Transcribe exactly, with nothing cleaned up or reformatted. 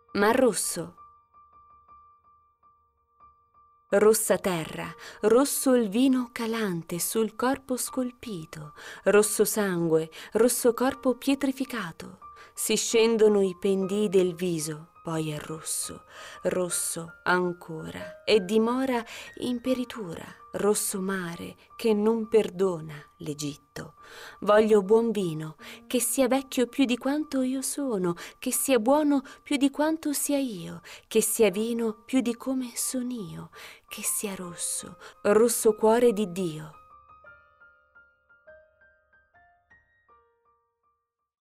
Mar Rosso. Rossa terra, rosso il vino calante sul corpo scolpito, rosso sangue, rosso corpo pietrificato. Si scendono i pendii del viso, poi è rosso, rosso ancora, e dimora in peritura, rosso mare che non perdona l'Egitto. Voglio buon vino, che sia vecchio più di quanto io sono, che sia buono più di quanto sia io, che sia vino più di come son io, che sia rosso, rosso cuore di Dio,